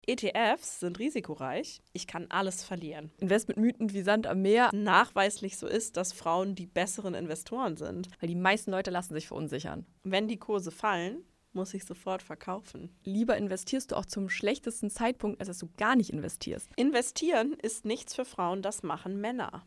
ETFs sind risikoreich. Ich kann alles verlieren. Investmentmythen wie Sand am Meer. Nachweislich so ist, dass Frauen die besseren Investoren sind. Weil die meisten Leute lassen sich verunsichern. Wenn die Kurse fallen, muss ich sofort verkaufen. Lieber investierst du auch zum schlechtesten Zeitpunkt, als dass du gar nicht investierst. Investieren ist nichts für Frauen, das machen Männer.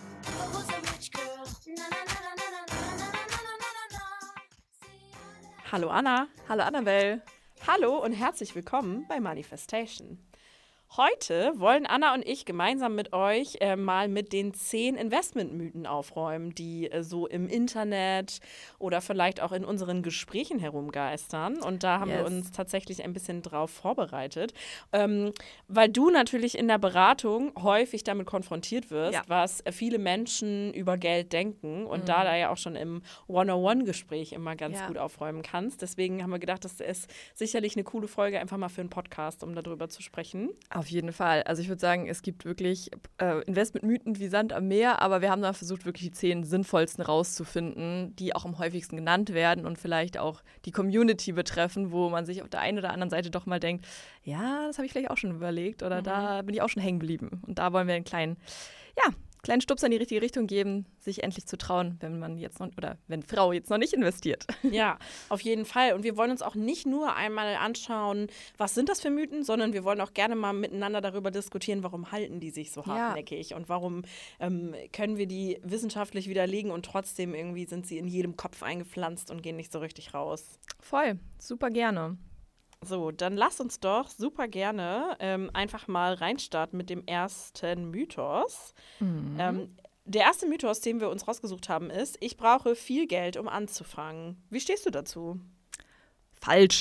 Hallo Anna. Hallo Annabelle. Hallo und herzlich willkommen bei Manifestation. Heute wollen Anna und ich gemeinsam mit euch mal mit den 10 Investmentmythen aufräumen, die so im Internet oder vielleicht auch in unseren Gesprächen herumgeistern. Und da haben wir uns tatsächlich ein bisschen drauf vorbereitet, weil du natürlich in der Beratung häufig damit konfrontiert wirst, was viele Menschen über Geld denken und da ja auch schon im One-on-One-Gespräch immer ganz gut aufräumen kannst. Deswegen haben wir gedacht, das ist sicherlich eine coole Folge einfach mal für einen Podcast, um darüber zu sprechen. Auf jeden Fall. Also ich würde sagen, es gibt wirklich Investmentmythen wie Sand am Meer, aber wir haben da versucht, wirklich die 10 sinnvollsten rauszufinden, die auch am häufigsten genannt werden und vielleicht auch die Community betreffen, wo man sich auf der einen oder anderen Seite doch mal denkt, ja, das habe ich vielleicht auch schon überlegt oder da bin ich auch schon hängen geblieben. Und da wollen wir einen kleinen Stupser in die richtige Richtung geben, sich endlich zu trauen, wenn Frau jetzt noch nicht investiert. Ja, auf jeden Fall. Und wir wollen uns auch nicht nur einmal anschauen, was sind das für Mythen, sondern wir wollen auch gerne mal miteinander darüber diskutieren, warum halten die sich so hartnäckig und warum können wir die wissenschaftlich widerlegen und trotzdem irgendwie sind sie in jedem Kopf eingepflanzt und gehen nicht so richtig raus. Voll, super gerne. So, dann lass uns doch super gerne einfach mal reinstarten mit dem ersten Mythos. Der erste Mythos, den wir uns rausgesucht haben, ist, ich brauche viel Geld, um anzufangen. Wie stehst du dazu? Falsch.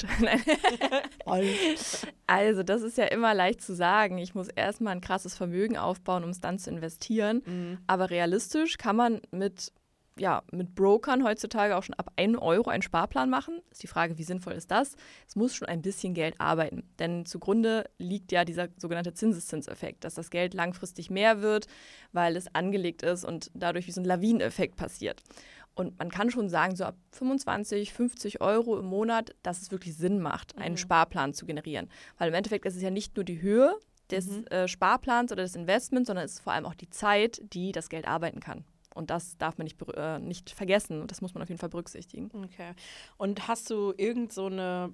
Also, das ist ja immer leicht zu sagen. Ich muss erstmal ein krasses Vermögen aufbauen, um es dann zu investieren. Aber realistisch kann man mit Brokern heutzutage auch schon ab 1 Euro einen Sparplan machen. Ist die Frage, wie sinnvoll ist das? Es muss schon ein bisschen Geld arbeiten, denn zugrunde liegt ja dieser sogenannte Zinseszinseffekt, dass das Geld langfristig mehr wird, weil es angelegt ist und dadurch wie so ein Lawineneffekt passiert. Und man kann schon sagen, so ab 25, 50 Euro im Monat, dass es wirklich Sinn macht, einen Sparplan zu generieren. Weil im Endeffekt ist es ja nicht nur die Höhe des Sparplans oder des Investments, sondern es ist vor allem auch die Zeit, die das Geld arbeiten kann. Und das darf man nicht vergessen und das muss man auf jeden Fall berücksichtigen. Okay. Und hast du irgend so eine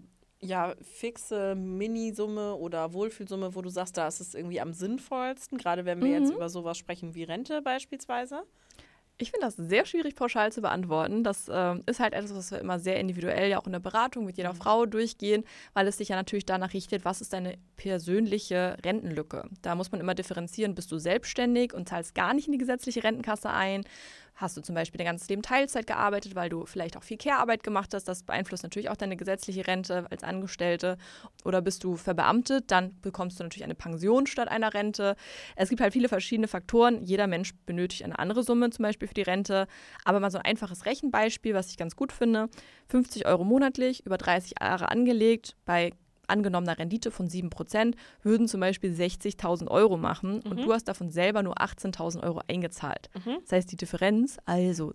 fixe Minisumme oder Wohlfühlsumme, wo du sagst, da ist es irgendwie am sinnvollsten, gerade wenn wir jetzt über sowas sprechen wie Rente beispielsweise? Ich finde das sehr schwierig pauschal zu beantworten. Das ist halt etwas, was wir immer sehr individuell ja auch in der Beratung mit jeder Frau durchgehen, weil es sich ja natürlich danach richtet, was ist deine persönliche Rentenlücke. Da muss man immer differenzieren, bist du selbstständig und zahlst gar nicht in die gesetzliche Rentenkasse ein? Hast du zum Beispiel dein ganzes Leben Teilzeit gearbeitet, weil du vielleicht auch viel Care-Arbeit gemacht hast? Das beeinflusst natürlich auch deine gesetzliche Rente als Angestellte. Oder bist du verbeamtet? Dann bekommst du natürlich eine Pension statt einer Rente. Es gibt halt viele verschiedene Faktoren. Jeder Mensch benötigt eine andere Summe, zum Beispiel für die Rente. Aber mal so ein einfaches Rechenbeispiel, was ich ganz gut finde. 50 Euro monatlich, über 30 Jahre angelegt, bei angenommener Rendite von 7%, würden zum Beispiel 60.000 Euro machen und du hast davon selber nur 18.000 Euro eingezahlt. Das heißt, die Differenz, also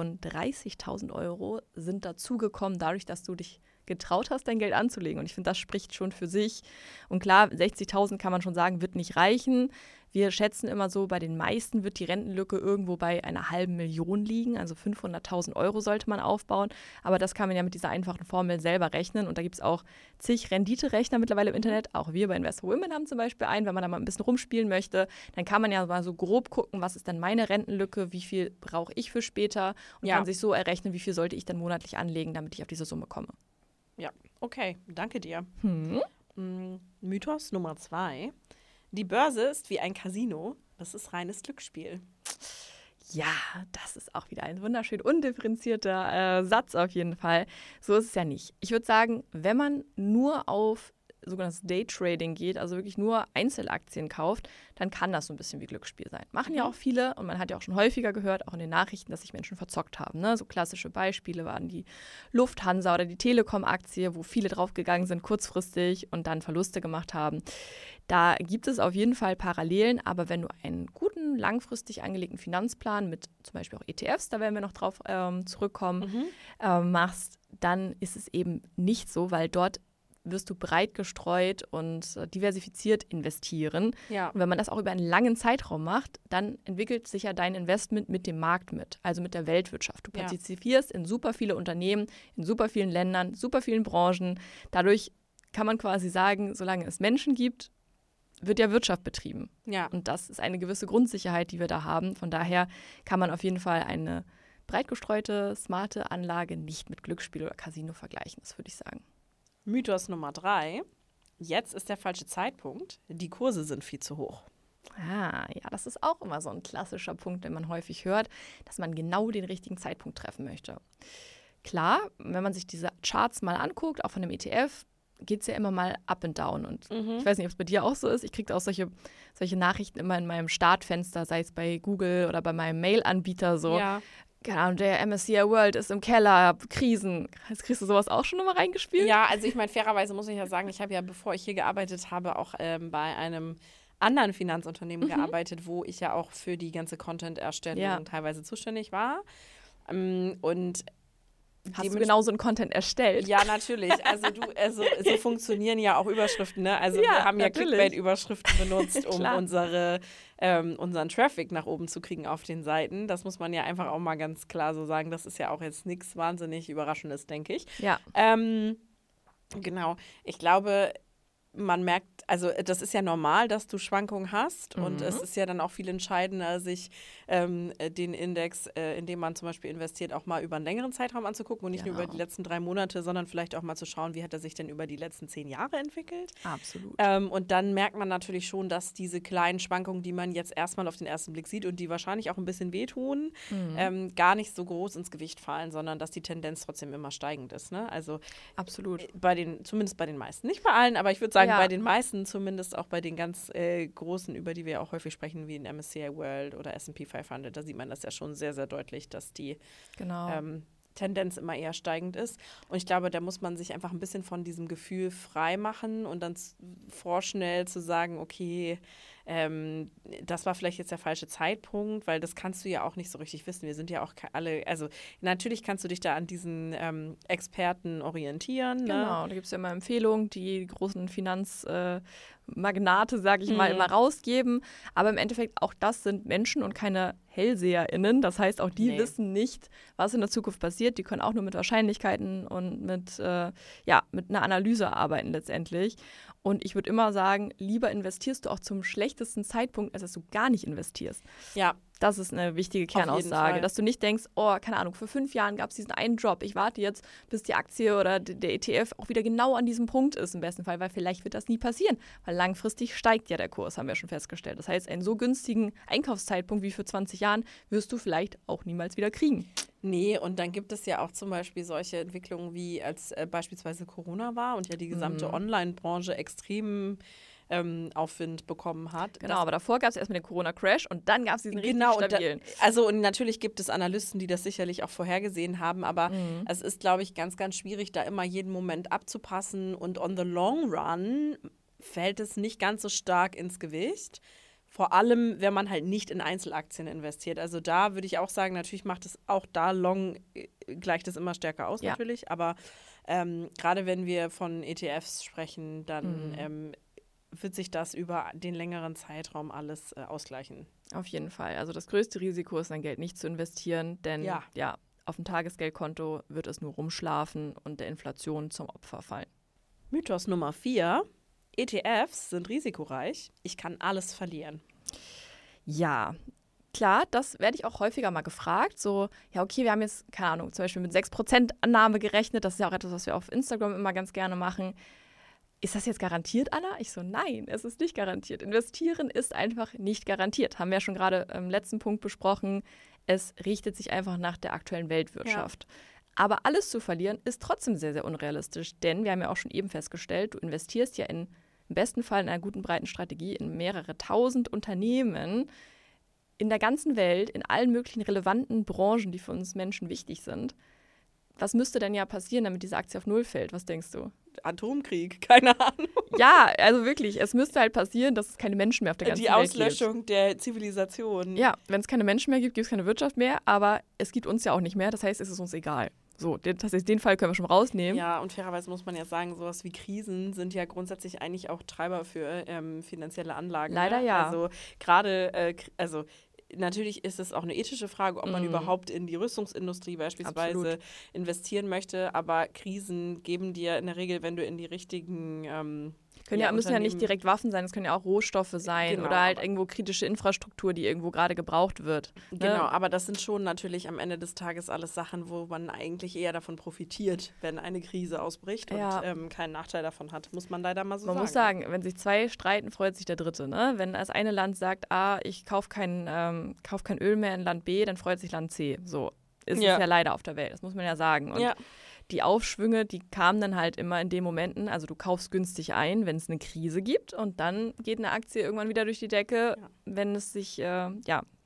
32.000 Euro, sind dazugekommen, dadurch, dass du dich getraut hast, dein Geld anzulegen. Und ich finde, das spricht schon für sich. Und klar, 60.000 kann man schon sagen, wird nicht reichen. Wir schätzen immer so, bei den meisten wird die Rentenlücke irgendwo bei einer 500.000 liegen. Also 500.000 Euro sollte man aufbauen. Aber das kann man ja mit dieser einfachen Formel selber rechnen. Und da gibt es auch zig Renditerechner mittlerweile im Internet. Auch wir bei Invest for Women haben zum Beispiel einen. Wenn man da mal ein bisschen rumspielen möchte, dann kann man ja mal so grob gucken, was ist denn meine Rentenlücke, wie viel brauche ich für später und kann sich so errechnen, wie viel sollte ich dann monatlich anlegen, damit ich auf diese Summe komme. Ja, okay, danke dir. Mythos Nummer 2. Die Börse ist wie ein Casino. Das ist reines Glücksspiel. Ja, das ist auch wieder ein wunderschön undifferenzierter Satz auf jeden Fall. So ist es ja nicht. Ich würde sagen, wenn man nur auf sogenanntes Daytrading geht, also wirklich nur Einzelaktien kauft, dann kann das so ein bisschen wie Glücksspiel sein. Machen ja auch viele und man hat ja auch schon häufiger gehört, auch in den Nachrichten, dass sich Menschen verzockt haben. Ne? So klassische Beispiele waren die Lufthansa oder die Telekom-Aktie, wo viele draufgegangen sind kurzfristig und dann Verluste gemacht haben. Da gibt es auf jeden Fall Parallelen, aber wenn du einen guten, langfristig angelegten Finanzplan mit zum Beispiel auch ETFs, da werden wir noch drauf zurückkommen, machst, dann ist es eben nicht so, weil dort wirst du breit gestreut und diversifiziert investieren. Ja. Und wenn man das auch über einen langen Zeitraum macht, dann entwickelt sich ja dein Investment mit dem Markt mit, also mit der Weltwirtschaft. Du partizipierst in super viele Unternehmen, in super vielen Ländern, super vielen Branchen. Dadurch kann man quasi sagen, solange es Menschen gibt, wird ja Wirtschaft betrieben. Ja. Und das ist eine gewisse Grundsicherheit, die wir da haben. Von daher kann man auf jeden Fall eine breit gestreute, smarte Anlage nicht mit Glücksspiel oder Casino vergleichen, das würde ich sagen. Mythos Nummer 3. Jetzt ist der falsche Zeitpunkt. Die Kurse sind viel zu hoch. Ja, das ist auch immer so ein klassischer Punkt, den man häufig hört, dass man genau den richtigen Zeitpunkt treffen möchte. Klar, wenn man sich diese Charts mal anguckt, auch von dem ETF, geht es ja immer mal up and down. Und ich weiß nicht, ob es bei dir auch so ist. Ich kriege auch solche Nachrichten immer in meinem Startfenster, sei es bei Google oder bei meinem Mail-Anbieter so. Ja. Keine Ahnung, der MSCI World ist im Keller, Krisen. Kriegst du sowas auch schon nochmal reingespielt? Ja, also ich meine, fairerweise muss ich ja sagen, ich habe ja, bevor ich hier gearbeitet habe, auch bei einem anderen Finanzunternehmen gearbeitet, wo ich ja auch für die ganze Content-Erstellung teilweise zuständig war. Und hast du genau so einen Content erstellt? Ja, natürlich. Also so funktionieren ja auch Überschriften, ne? Also wir haben ja Clickbait-Überschriften benutzt, um unseren Traffic nach oben zu kriegen auf den Seiten. Das muss man ja einfach auch mal ganz klar so sagen. Das ist ja auch jetzt nichts wahnsinnig Überraschendes, denke ich. Ja. Genau. Ich glaube, man merkt, also das ist ja normal, dass du Schwankungen hast und es ist ja dann auch viel entscheidender, sich den Index, in dem man zum Beispiel investiert, auch mal über einen längeren Zeitraum anzugucken und nicht nur über die letzten 3 Monate, sondern vielleicht auch mal zu schauen, wie hat er sich denn über die letzten 10 Jahre entwickelt. Absolut. Und dann merkt man natürlich schon, dass diese kleinen Schwankungen, die man jetzt erstmal auf den ersten Blick sieht und die wahrscheinlich auch ein bisschen wehtun, gar nicht so groß ins Gewicht fallen, sondern dass die Tendenz trotzdem immer steigend ist. Ne? Also absolut. Zumindest bei den meisten. Nicht bei allen, aber ich würde sagen, bei den meisten, zumindest auch bei den ganz großen, über die wir auch häufig sprechen, wie in MSCI World oder S&P 500, da sieht man das ja schon sehr, sehr deutlich, dass die Tendenz immer eher steigend ist. Und ich glaube, da muss man sich einfach ein bisschen von diesem Gefühl frei machen und dann vorschnell zu sagen, okay, das war vielleicht jetzt der falsche Zeitpunkt, weil das kannst du ja auch nicht so richtig wissen. Wir sind ja auch alle, also natürlich kannst du dich da an diesen Experten orientieren. Genau, da gibt es ja immer Empfehlungen, die großen Finanzmagnate, sage ich mal, immer rausgeben. Aber im Endeffekt, auch das sind Menschen und keine HellseherInnen. Das heißt, auch die wissen nicht, was in der Zukunft passiert. Die können auch nur mit Wahrscheinlichkeiten und mit einer Analyse arbeiten letztendlich. Und ich würde immer sagen, lieber investierst du auch zum schlechtesten Zeitpunkt, als dass du gar nicht investierst. Ja. Das ist eine wichtige Kernaussage, dass du nicht denkst, keine Ahnung, vor 5 Jahren gab es diesen einen Drop. Ich warte jetzt, bis die Aktie oder der ETF auch wieder genau an diesem Punkt ist im besten Fall, weil vielleicht wird das nie passieren, weil langfristig steigt ja der Kurs, haben wir schon festgestellt. Das heißt, einen so günstigen Einkaufszeitpunkt wie für 20 Jahren wirst du vielleicht auch niemals wieder kriegen. Nee, und dann gibt es ja auch zum Beispiel solche Entwicklungen, wie als beispielsweise Corona war und ja die gesamte Online-Branche extrem Aufwind bekommen hat. Genau, aber davor gab es erstmal den Corona-Crash und dann gab es diesen richtig stabilen. Und natürlich gibt es Analysten, die das sicherlich auch vorhergesehen haben, aber es ist, glaube ich, ganz, ganz schwierig, da immer jeden Moment abzupassen und on the long run fällt es nicht ganz so stark ins Gewicht. Vor allem, wenn man halt nicht in Einzelaktien investiert. Also da würde ich auch sagen, natürlich macht es auch da long, gleicht es immer stärker aus natürlich, aber gerade wenn wir von ETFs sprechen, dann wird sich das über den längeren Zeitraum alles ausgleichen. Auf jeden Fall. Also das größte Risiko ist, sein Geld nicht zu investieren, denn auf dem Tagesgeldkonto wird es nur rumschlafen und der Inflation zum Opfer fallen. Mythos Nummer 4. ETFs sind risikoreich. Ich kann alles verlieren. Ja, klar, das werde ich auch häufiger mal gefragt. So, ja, okay, wir haben jetzt, keine Ahnung, zum Beispiel mit 6% Annahme gerechnet. Das ist ja auch etwas, was wir auf Instagram immer ganz gerne machen. Ist das jetzt garantiert, Anna? Ich so, nein, es ist nicht garantiert. Investieren ist einfach nicht garantiert. Haben wir ja schon gerade im letzten Punkt besprochen. Es richtet sich einfach nach der aktuellen Weltwirtschaft. Ja. Aber alles zu verlieren ist trotzdem sehr, sehr unrealistisch. Denn wir haben ja auch schon eben festgestellt, du investierst ja im besten Fall in einer guten, breiten Strategie in mehrere tausend Unternehmen in der ganzen Welt, in allen möglichen relevanten Branchen, die für uns Menschen wichtig sind. Was müsste denn ja passieren, damit diese Aktie auf Null fällt? Was denkst du? Atomkrieg, keine Ahnung. Ja, also wirklich, es müsste halt passieren, dass es keine Menschen mehr auf der ganzen Welt gibt. Die Auslöschung der Zivilisation. Ja, wenn es keine Menschen mehr gibt, gibt es keine Wirtschaft mehr, aber es gibt uns ja auch nicht mehr, das heißt, es ist uns egal. So, den Fall können wir schon rausnehmen. Ja, und fairerweise muss man ja sagen, sowas wie Krisen sind ja grundsätzlich eigentlich auch Treiber für finanzielle Anlagen. Leider ne? ja. Also gerade, natürlich ist es auch eine ethische Frage, ob man überhaupt in die Rüstungsindustrie beispielsweise Absolut. investieren möchte, aber Krisen geben dir in der Regel, wenn du in die richtigen Müssen ja nicht direkt Waffen sein, es können ja auch Rohstoffe sein Genau, oder halt irgendwo kritische Infrastruktur, die irgendwo gerade gebraucht wird. Genau, Ne? aber das sind schon natürlich am Ende des Tages alles Sachen, wo man eigentlich eher davon profitiert, wenn eine Krise ausbricht und keinen Nachteil davon hat, muss man leider mal so sagen. Man muss sagen, wenn sich zwei streiten, freut sich der Dritte. Ne? Wenn das eine Land sagt, ich kaufe kein Öl mehr in Land B, dann freut sich Land C. So ist es ja leider auf der Welt, das muss man ja sagen. Und die Aufschwünge, die kamen dann halt immer in den Momenten, also du kaufst günstig ein, wenn es eine Krise gibt und dann geht eine Aktie irgendwann wieder durch die Decke, wenn es sich, wenn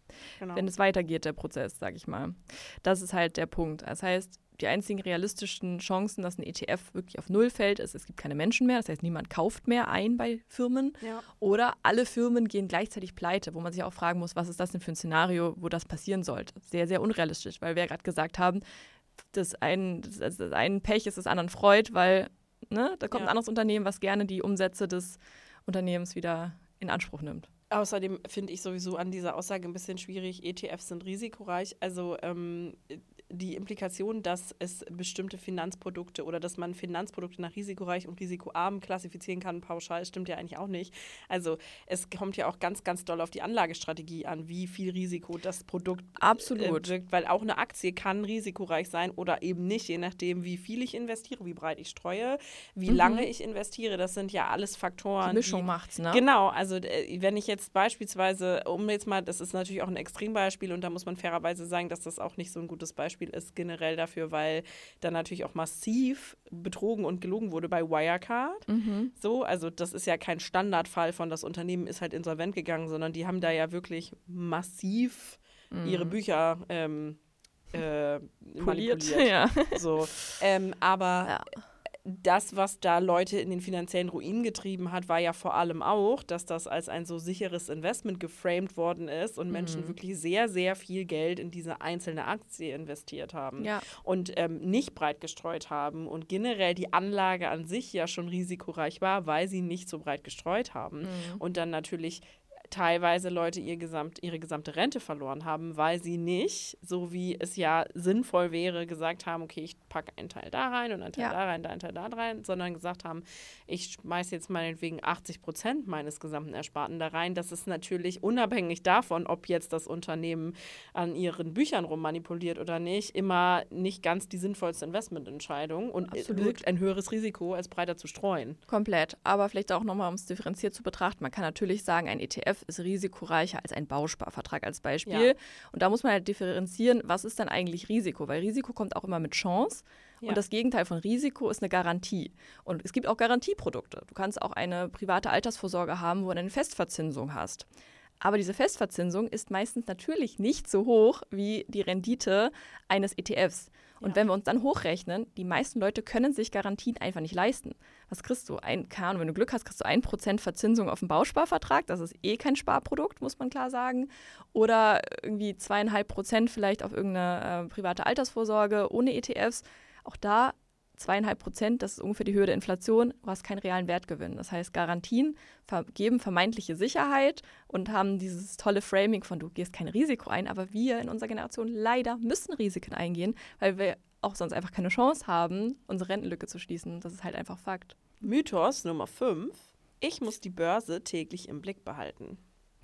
es weitergeht, der Prozess, sag ich mal. Das ist halt der Punkt. Das heißt, die einzigen realistischen Chancen, dass ein ETF wirklich auf Null fällt, ist, es gibt keine Menschen mehr, das heißt, niemand kauft mehr ein bei Firmen oder alle Firmen gehen gleichzeitig pleite, wo man sich auch fragen muss, was ist das denn für ein Szenario, wo das passieren sollte. Sehr, sehr unrealistisch, weil wir ja gerade gesagt haben, das einen Pech ist das anderen Freud, weil da kommt ein anderes Unternehmen, was gerne die Umsätze des Unternehmens wieder in Anspruch nimmt. Außerdem finde ich sowieso an dieser Aussage ein bisschen schwierig, ETFs sind risikoreich. Also die Implikation, dass es bestimmte Finanzprodukte oder dass man Finanzprodukte nach risikoreich und risikoarm klassifizieren kann, pauschal, stimmt ja eigentlich auch nicht. Also es kommt ja auch ganz, ganz doll auf die Anlagestrategie an, wie viel Risiko das Produkt wirkt, weil auch eine Aktie kann risikoreich sein oder eben nicht, je nachdem, wie viel ich investiere, wie breit ich streue, wie lange ich investiere. Das sind ja alles Faktoren. Die Mischung macht's, ne? Genau, also wenn ich jetzt beispielsweise, das ist natürlich auch ein Extrembeispiel und da muss man fairerweise sagen, dass das auch nicht so ein gutes Beispiel ist generell dafür, weil da natürlich auch massiv betrogen und gelogen wurde bei Wirecard. So, also das ist ja kein Standardfall von das Unternehmen ist halt insolvent gegangen, sondern die haben da ja wirklich massiv ihre Bücher manipuliert. Ja. So, aber das, was da Leute in den finanziellen Ruin getrieben hat, war ja vor allem auch, dass das als ein so sicheres Investment geframed worden ist und Menschen wirklich sehr, sehr viel Geld in diese einzelne Aktie investiert haben und nicht breit gestreut haben und generell die Anlage an sich ja schon risikoreich war, weil sie nicht so breit gestreut haben und dann natürlich teilweise Leute ihre gesamte Rente verloren haben, weil sie nicht, so wie es ja sinnvoll wäre, gesagt haben, okay, ich packe einen Teil da rein und einen Teil da rein, einen Teil da rein, sondern gesagt haben, ich schmeiße jetzt meinetwegen 80% meines gesamten Ersparten da rein. Das ist natürlich unabhängig davon, ob jetzt das Unternehmen an ihren Büchern rummanipuliert oder nicht, immer nicht ganz die sinnvollste Investmententscheidung und wirkt ein höheres Risiko, als breiter zu streuen. Komplett, aber vielleicht auch nochmal, um es differenziert zu betrachten, man kann natürlich sagen, ein ETF ist risikoreicher als ein Bausparvertrag als Beispiel. Ja. Und da muss man halt differenzieren, was ist dann eigentlich Risiko? Weil Risiko kommt auch immer mit Chance. Ja. Und das Gegenteil von Risiko ist eine Garantie. Und es gibt auch Garantieprodukte. Du kannst auch eine private Altersvorsorge haben, wo du eine Festverzinsung hast. Aber diese Festverzinsung ist meistens natürlich nicht so hoch wie die Rendite eines ETFs. Und wenn wir uns dann hochrechnen, die meisten Leute können sich Garantien einfach nicht leisten. Was kriegst du? Wenn du Glück hast, kriegst du 1% Verzinsung auf einen Bausparvertrag. Das ist kein Sparprodukt, muss man klar sagen. Oder irgendwie 2,5% vielleicht auf irgendeine private Altersvorsorge ohne ETFs. Auch da 2,5%, das ist ungefähr die Höhe der Inflation, du hast keinen realen Wertgewinn. Das heißt, Garantien geben vermeintliche Sicherheit und haben dieses tolle Framing von, du gehst kein Risiko ein, aber wir in unserer Generation leider müssen Risiken eingehen, weil wir auch sonst einfach keine Chance haben, unsere Rentenlücke zu schließen. Das ist halt einfach Fakt. Mythos Nummer 5. Ich muss die Börse täglich im Blick behalten.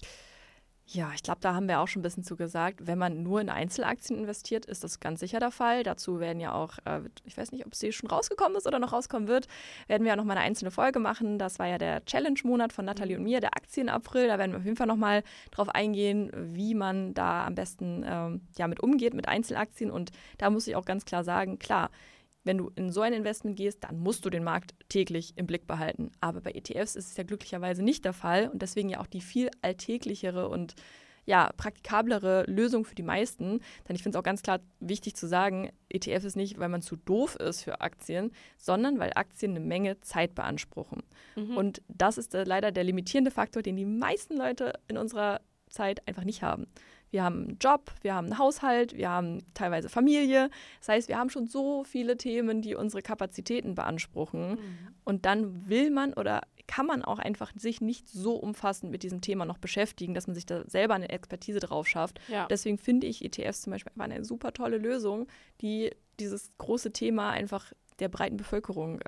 Ja, ich glaube, da haben wir auch schon ein bisschen zu gesagt. Wenn man nur in Einzelaktien investiert, ist das ganz sicher der Fall. Dazu werden ja auch, ich weiß nicht, ob sie schon rausgekommen ist oder noch rauskommen wird, werden wir ja nochmal eine einzelne Folge machen. Das war ja der Challenge-Monat von Nathalie und mir, der Aktien-April. Da werden wir auf jeden Fall nochmal drauf eingehen, wie man da am besten mit umgeht mit Einzelaktien. Und da muss ich auch ganz klar sagen, klar, wenn du in so ein Investment gehst, dann musst du den Markt täglich im Blick behalten. Aber bei ETFs ist es ja glücklicherweise nicht der Fall und deswegen ja auch die viel alltäglichere und praktikablere Lösung für die meisten. Denn ich finde es auch ganz klar wichtig zu sagen, ETF ist nicht, weil man zu doof ist für Aktien, sondern weil Aktien eine Menge Zeit beanspruchen. Und das ist leider der limitierende Faktor, den die meisten Leute in unserer Zeit einfach nicht haben. wir haben einen Job, wir haben einen Haushalt, wir haben teilweise Familie. Das heißt, wir haben schon so viele Themen, die unsere Kapazitäten beanspruchen. Und dann will man oder kann man auch einfach sich nicht so umfassend mit diesem Thema noch beschäftigen, dass man sich da selber eine Expertise drauf schafft. Ja. Deswegen finde ich ETFs zum Beispiel einfach eine super tolle Lösung, die dieses große Thema einfach der breiten Bevölkerung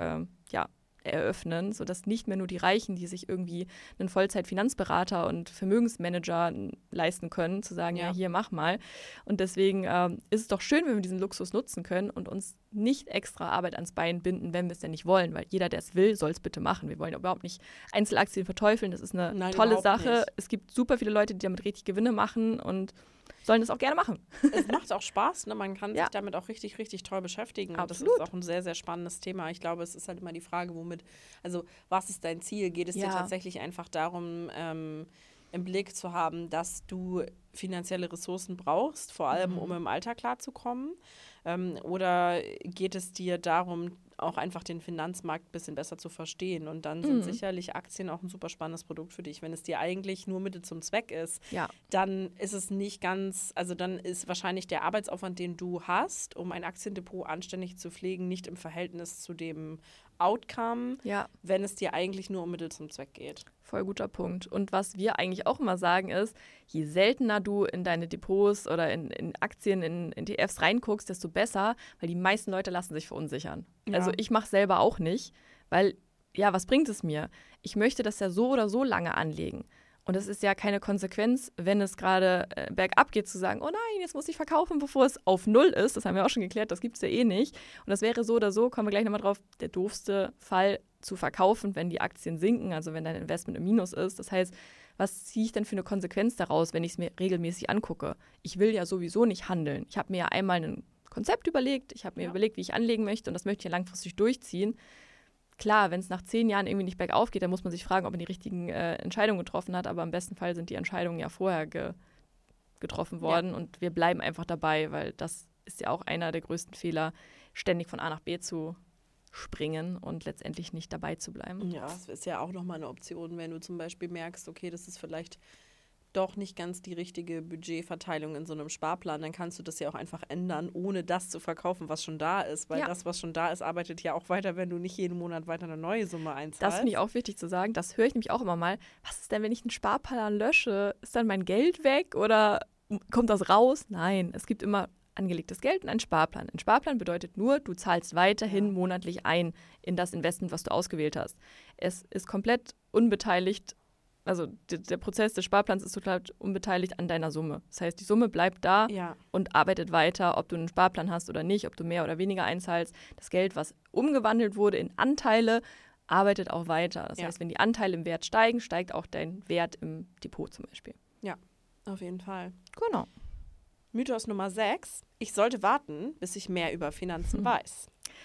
eröffnen, sodass nicht mehr nur die Reichen, die sich irgendwie einen Vollzeit-Finanzberater und Vermögensmanager leisten können, zu sagen, ja, hier, mach mal. Und deswegen ist es doch schön, wenn wir diesen Luxus nutzen können und uns nicht extra Arbeit ans Bein binden, wenn wir es denn nicht wollen, weil jeder, der es will, soll es bitte machen. Wir wollen überhaupt nicht Einzelaktien verteufeln, das ist eine tolle Sache. Nicht. Es gibt super viele Leute, die damit richtig Gewinne machen und sollen das auch gerne machen. Es macht auch Spaß, ne? Man kann sich damit auch richtig, richtig toll beschäftigen. Absolut. Und das ist auch ein sehr, sehr spannendes Thema. Ich glaube, es ist halt immer die Frage, was ist dein Ziel? Geht es dir tatsächlich einfach darum, im Blick zu haben, dass du finanzielle Ressourcen brauchst, vor allem um im Alter klarzukommen? Oder geht es dir darum, auch einfach den Finanzmarkt ein bisschen besser zu verstehen? Und dann sind sicherlich Aktien auch ein super spannendes Produkt für dich. Wenn es dir eigentlich nur Mittel zum Zweck ist, dann ist es nicht ganz, also dann ist wahrscheinlich der Arbeitsaufwand, den du hast, um ein Aktiendepot anständig zu pflegen, nicht im Verhältnis zu dem Outcome, wenn es dir eigentlich nur um Mittel zum Zweck geht. Voll guter Punkt. Und was wir eigentlich auch immer sagen ist, je seltener du in deine Depots oder in Aktien, in ETFs reinguckst, desto besser, weil die meisten Leute lassen sich verunsichern. Ja. Also ich mache selber auch nicht, weil, was bringt es mir? Ich möchte das ja so oder so lange anlegen. Und es ist ja keine Konsequenz, wenn es gerade bergab geht, zu sagen, oh nein, jetzt muss ich verkaufen, bevor es auf Null ist. Das haben wir auch schon geklärt, das gibt es ja eh nicht. Und das wäre so oder so, kommen wir gleich nochmal drauf, der doofste Fall zu verkaufen, wenn die Aktien sinken, also wenn dein Investment im Minus ist. Das heißt, was ziehe ich denn für eine Konsequenz daraus, wenn ich es mir regelmäßig angucke? Ich will ja sowieso nicht handeln. Ich habe mir ja einmal ein Konzept überlegt, ich habe mir überlegt, wie ich anlegen möchte und das möchte ich ja langfristig durchziehen. Klar, wenn es nach 10 Jahren irgendwie nicht bergauf geht, dann muss man sich fragen, ob man die richtigen Entscheidungen getroffen hat. Aber im besten Fall sind die Entscheidungen ja vorher getroffen worden. Und wir bleiben einfach dabei, weil das ist ja auch einer der größten Fehler, ständig von A nach B zu springen und letztendlich nicht dabei zu bleiben. Ja, das ist ja auch nochmal eine Option, wenn du zum Beispiel merkst, okay, das ist vielleicht doch nicht ganz die richtige Budgetverteilung in so einem Sparplan, dann kannst du das ja auch einfach ändern, ohne das zu verkaufen, was schon da ist. Weil das, was schon da ist, arbeitet ja auch weiter, wenn du nicht jeden Monat weiter eine neue Summe einzahlst. Das finde ich auch wichtig zu sagen. Das höre ich nämlich auch immer mal. Was ist denn, wenn ich einen Sparplan lösche? Ist dann mein Geld weg oder kommt das raus? Nein, es gibt immer angelegtes Geld und einen Sparplan. Ein Sparplan bedeutet nur, du zahlst weiterhin monatlich ein in das Investment, was du ausgewählt hast. Es ist komplett unbeteiligt. Also der Prozess des Sparplans ist total unbeteiligt an deiner Summe. Das heißt, die Summe bleibt da und arbeitet weiter, ob du einen Sparplan hast oder nicht, ob du mehr oder weniger einzahlst. Das Geld, was umgewandelt wurde in Anteile, arbeitet auch weiter. Das heißt, wenn die Anteile im Wert steigen, steigt auch dein Wert im Depot zum Beispiel. Ja, auf jeden Fall. Genau. Mythos Nummer 6. Ich sollte warten, bis ich mehr über Finanzen weiß.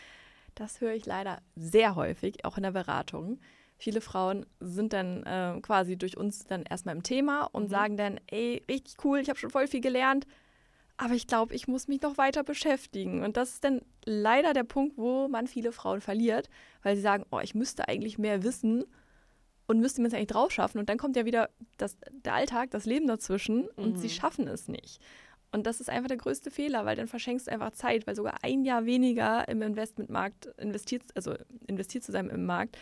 Das höre ich leider sehr häufig, auch in der Beratung. Viele Frauen sind dann quasi durch uns dann erstmal im Thema und sagen dann, ey, richtig cool, ich habe schon voll viel gelernt, aber ich glaube, ich muss mich noch weiter beschäftigen. Und das ist dann leider der Punkt, wo man viele Frauen verliert, weil sie sagen, oh, ich müsste eigentlich mehr wissen und müsste mir das eigentlich drauf schaffen. Und dann kommt ja wieder der Alltag, das Leben dazwischen und sie schaffen es nicht. Und das ist einfach der größte Fehler, weil dann verschenkst du einfach Zeit, weil sogar ein Jahr weniger im Investmentmarkt investiert zu sein im Markt,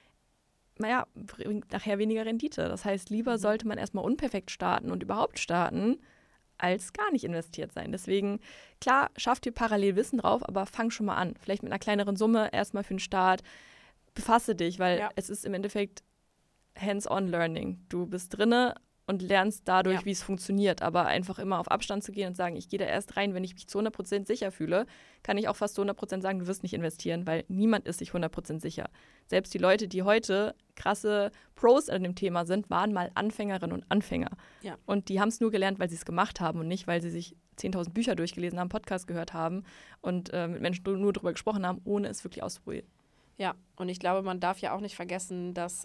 bringt nachher weniger Rendite. Das heißt, lieber sollte man erstmal unperfekt starten und überhaupt starten, als gar nicht investiert sein. Deswegen, klar, schaff dir parallel Wissen drauf, aber fang schon mal an. Vielleicht mit einer kleineren Summe erstmal für den Start. Befasse dich, weil es ist im Endeffekt Hands-on-Learning. Du bist drinne und lernst dadurch, wie es funktioniert. Aber einfach immer auf Abstand zu gehen und sagen, ich gehe da erst rein, wenn ich mich zu 100% sicher fühle, kann ich auch fast zu 100% sagen, du wirst nicht investieren, weil niemand ist sich 100% sicher. Selbst die Leute, die heute krasse Pros an dem Thema sind, waren mal Anfängerinnen und Anfänger. Ja. Und die haben es nur gelernt, weil sie es gemacht haben und nicht, weil sie sich 10.000 Bücher durchgelesen haben, Podcasts gehört haben und mit Menschen nur darüber gesprochen haben, ohne es wirklich auszuprobieren. Ja, und ich glaube, man darf ja auch nicht vergessen, dass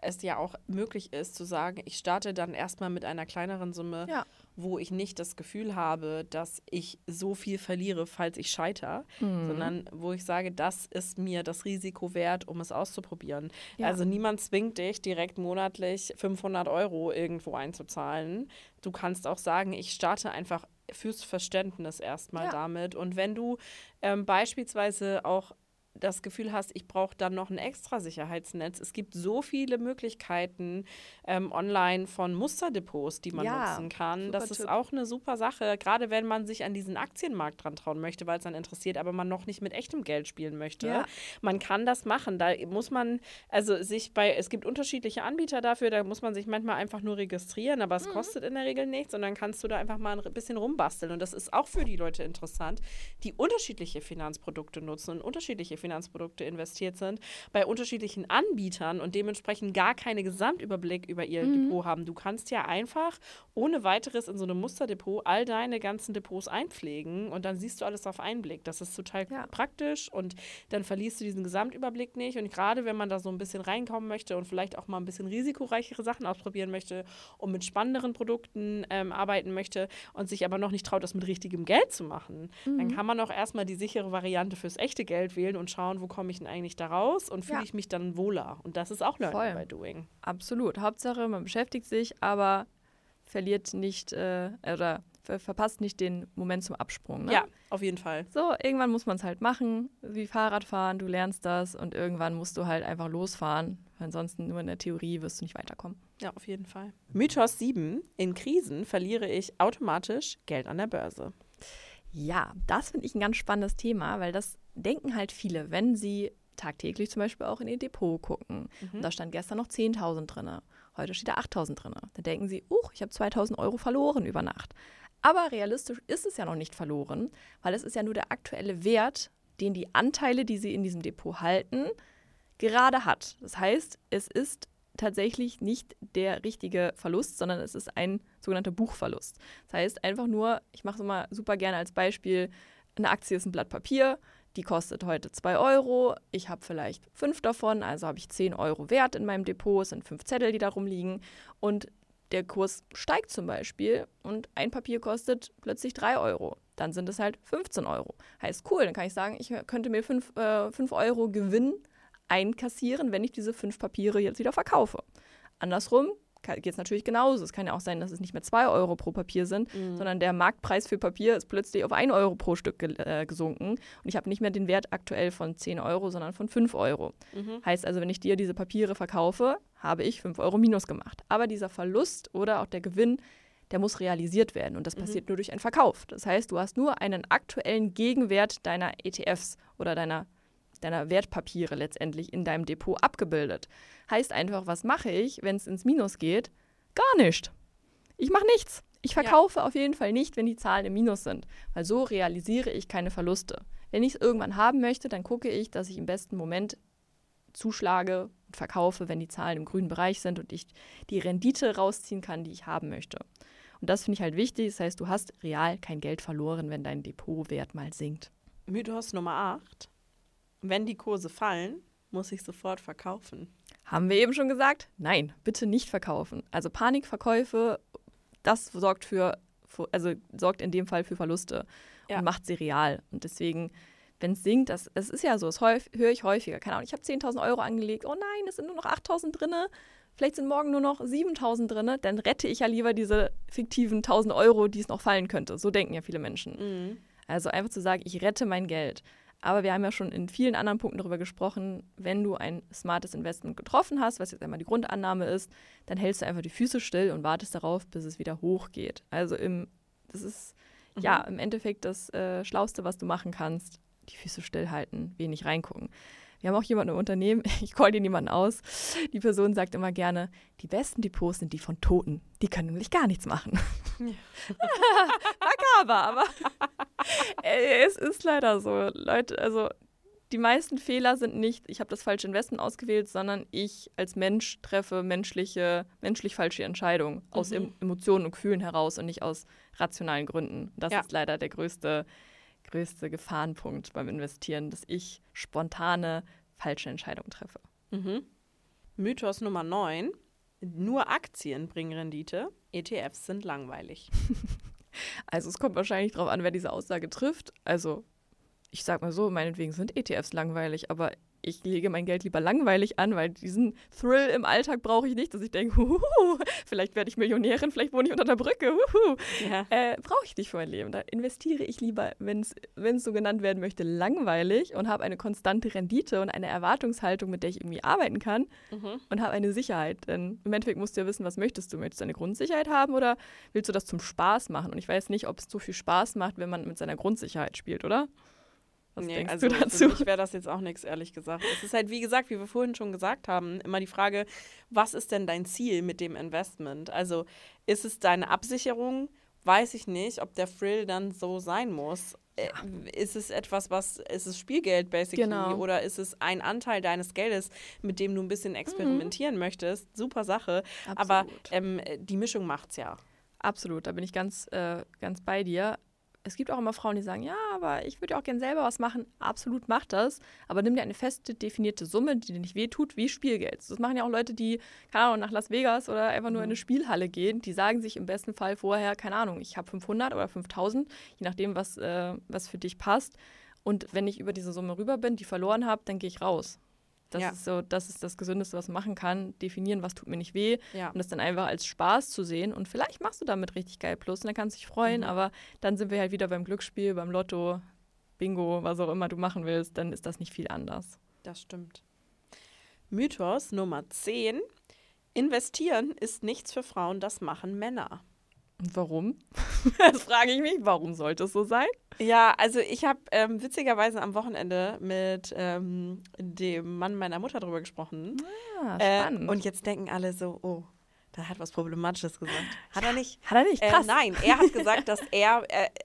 es ja auch möglich ist zu sagen, ich starte dann erstmal mit einer kleineren Summe, wo ich nicht das Gefühl habe, dass ich so viel verliere, falls ich scheitere, sondern wo ich sage, das ist mir das Risiko wert, um es auszuprobieren. Ja. Also niemand zwingt dich, direkt monatlich 500 € irgendwo einzuzahlen. Du kannst auch sagen, ich starte einfach fürs Verständnis erstmal damit. Und wenn du beispielsweise auch das Gefühl hast, ich brauche dann noch ein extra Sicherheitsnetz. Es gibt so viele Möglichkeiten online von Musterdepots, die man nutzen kann. Das ist auch eine super Sache, gerade wenn man sich an diesen Aktienmarkt dran trauen möchte, weil es dann interessiert, aber man noch nicht mit echtem Geld spielen möchte. Ja. Man kann das machen. Da muss man, also es gibt unterschiedliche Anbieter dafür, da muss man sich manchmal einfach nur registrieren, aber es kostet in der Regel nichts und dann kannst du da einfach mal ein bisschen rumbasteln. Und das ist auch für die Leute interessant, die unterschiedliche Finanzprodukte nutzen und unterschiedliche Finanzprodukte investiert sind, bei unterschiedlichen Anbietern und dementsprechend gar keinen Gesamtüberblick über ihr Depot haben. Du kannst ja einfach ohne weiteres in so einem Musterdepot all deine ganzen Depots einpflegen und dann siehst du alles auf einen Blick. Das ist total praktisch und dann verlierst du diesen Gesamtüberblick nicht. Und gerade wenn man da so ein bisschen reinkommen möchte und vielleicht auch mal ein bisschen risikoreichere Sachen ausprobieren möchte und mit spannenderen Produkten arbeiten möchte und sich aber noch nicht traut, das mit richtigem Geld zu machen, dann kann man auch erstmal die sichere Variante fürs echte Geld wählen und schauen, wo komme ich denn eigentlich da raus und fühle ich mich dann wohler. Und das ist auch Learning by Doing. Absolut. Hauptsache, man beschäftigt sich, aber verliert nicht oder verpasst nicht den Moment zum Absprung. Ne? Ja, auf jeden Fall. So, irgendwann muss man es halt machen, wie Fahrradfahren, du lernst das und irgendwann musst du halt einfach losfahren. Ansonsten nur in der Theorie wirst du nicht weiterkommen. Ja, auf jeden Fall. Mythos 7. In Krisen verliere ich automatisch Geld an der Börse. Ja, das finde ich ein ganz spannendes Thema, weil das denken halt viele, wenn sie tagtäglich zum Beispiel auch in ihr Depot gucken. Und da stand gestern noch 10.000 drin, heute steht da 8.000 drin. Da denken sie, ich habe 2.000 € verloren über Nacht. Aber realistisch ist es ja noch nicht verloren, weil es ist ja nur der aktuelle Wert, den die Anteile, die sie in diesem Depot halten, gerade hat. Das heißt, es ist tatsächlich nicht der richtige Verlust, sondern es ist ein sogenannter Buchverlust. Das heißt einfach nur, ich mache es immer super gerne als Beispiel, eine Aktie ist ein Blatt Papier, die kostet heute 2 €, ich habe vielleicht 5 davon, also habe ich 10 € Wert in meinem Depot, es sind 5 Zettel, die da rumliegen und der Kurs steigt zum Beispiel und ein Papier kostet plötzlich 3 €. Dann sind es halt 15 €. Heißt cool, dann kann ich sagen, ich könnte mir 5 € Gewinn einkassieren, wenn ich diese 5 Papiere jetzt wieder verkaufe. Andersrum geht es natürlich genauso. Es kann ja auch sein, dass es nicht mehr 2 € pro Papier sind, sondern der Marktpreis für Papier ist plötzlich auf 1 € pro Stück gesunken. Und ich habe nicht mehr den Wert aktuell von 10 €, sondern von 5 €. Heißt also, wenn ich dir diese Papiere verkaufe, habe ich 5 € minus gemacht. Aber dieser Verlust oder auch der Gewinn, der muss realisiert werden. Und das passiert nur durch einen Verkauf. Das heißt, du hast nur einen aktuellen Gegenwert deiner ETFs oder deiner Wertpapiere letztendlich in deinem Depot abgebildet. Heißt einfach, was mache ich, wenn es ins Minus geht? Gar nicht. Ich mache nichts. Ich verkaufe auf jeden Fall nicht, wenn die Zahlen im Minus sind, weil so realisiere ich keine Verluste. Wenn ich es irgendwann haben möchte, dann gucke ich, dass ich im besten Moment zuschlage und verkaufe, wenn die Zahlen im grünen Bereich sind und ich die Rendite rausziehen kann, die ich haben möchte. Und das finde ich halt wichtig. Das heißt, du hast real kein Geld verloren, wenn dein Depotwert mal sinkt. Mythos Nummer 8. Wenn die Kurse fallen, muss ich sofort verkaufen. Haben wir eben schon gesagt? Nein, bitte nicht verkaufen. Also Panikverkäufe, das sorgt sorgt in dem Fall für Verluste und macht sie real. Und deswegen, wenn es sinkt, es ist ja so, das höre ich häufiger. Keine Ahnung, ich habe 10.000 € angelegt. Oh nein, es sind nur noch 8.000 drin. Vielleicht sind morgen nur noch 7.000 drin. Dann rette ich ja lieber diese fiktiven 1.000 €, die es noch fallen könnte. So denken ja viele Menschen. Also einfach zu sagen, ich rette mein Geld. Aber wir haben ja schon in vielen anderen Punkten darüber gesprochen, wenn du ein smartes Investment getroffen hast, was jetzt einmal die Grundannahme ist, dann hältst du einfach die Füße still und wartest darauf, bis es wieder hochgeht. Also das ist im Endeffekt das Schlauste, was du machen kannst, die Füße stillhalten, wenig reingucken. Wir haben auch jemanden im Unternehmen, ich call dir niemanden aus, die Person sagt immer gerne, die besten Depots sind die von Toten. Die können nämlich gar nichts machen. Makaber, aber es ist leider so. Leute, also die meisten Fehler sind nicht, ich habe das falsche Investment ausgewählt, sondern ich als Mensch treffe menschlich falsche Entscheidungen aus Emotionen und Gefühlen heraus und nicht aus rationalen Gründen. Das ist leider der größte Gefahrenpunkt beim Investieren, dass ich spontane falsche Entscheidungen treffe. Mythos Nummer 9. Nur Aktien bringen Rendite, ETFs sind langweilig. Also es kommt wahrscheinlich drauf an, wer diese Aussage trifft. Also ich sag mal so, meinetwegen sind ETFs langweilig, aber ich lege mein Geld lieber langweilig an, weil diesen Thrill im Alltag brauche ich nicht, dass ich denke, vielleicht werde ich Millionärin, vielleicht wohne ich unter der Brücke, Ja. brauche ich nicht für mein Leben. Da investiere ich lieber, wenn es so genannt werden möchte, langweilig und habe eine konstante Rendite und eine Erwartungshaltung, mit der ich irgendwie arbeiten kann und habe eine Sicherheit. Denn im Endeffekt musst du ja wissen, was möchtest du? Möchtest du eine Grundsicherheit haben oder willst du das zum Spaß machen? Und ich weiß nicht, ob es so viel Spaß macht, wenn man mit seiner Grundsicherheit spielt, oder? Was denkst du dazu? Für mich wäre das jetzt auch nichts, ehrlich gesagt. Es ist halt, wie gesagt, wie wir vorhin schon gesagt haben, immer die Frage, was ist denn dein Ziel mit dem Investment? Also ist es deine Absicherung? Weiß ich nicht, ob der Thrill dann so sein muss. Ist es ist es Spielgeld basically Genau. oder ist es ein Anteil deines Geldes, mit dem du ein bisschen experimentieren möchtest? Super Sache. Aber die Mischung macht's ja. Absolut, da bin ich ganz bei dir. Es gibt auch immer Frauen, die sagen, ja, aber ich würde ja auch gerne selber was machen. Absolut, mach das. Aber nimm dir eine feste, definierte Summe, die dir nicht wehtut, wie Spielgeld. Das machen ja auch Leute, die, keine Ahnung, nach Las Vegas oder einfach nur in eine Spielhalle gehen. Die sagen sich im besten Fall vorher, keine Ahnung, ich habe 500 oder 5000, je nachdem, was für dich passt. Und wenn ich über diese Summe rüber bin, die verloren habe, dann gehe ich raus. Das ist das Gesündeste, was man machen kann. Definieren, was tut mir nicht weh. Ja. Und das dann einfach als Spaß zu sehen. Und vielleicht machst du damit richtig geil Plus und dann kannst du dich freuen. Aber dann sind wir halt wieder beim Glücksspiel, beim Lotto, Bingo, was auch immer du machen willst. Dann ist das nicht viel anders. Das stimmt. Mythos Nummer 10. Investieren ist nichts für Frauen, das machen Männer. Und warum? Das frage ich mich. Warum sollte es so sein? Ja, also ich habe witzigerweise am Wochenende mit dem Mann meiner Mutter drüber gesprochen. Spannend. Und jetzt denken alle so, oh, da hat was Problematisches gesagt. Hat er nicht? Hat er nicht? Krass. Nein, er hat gesagt, dass er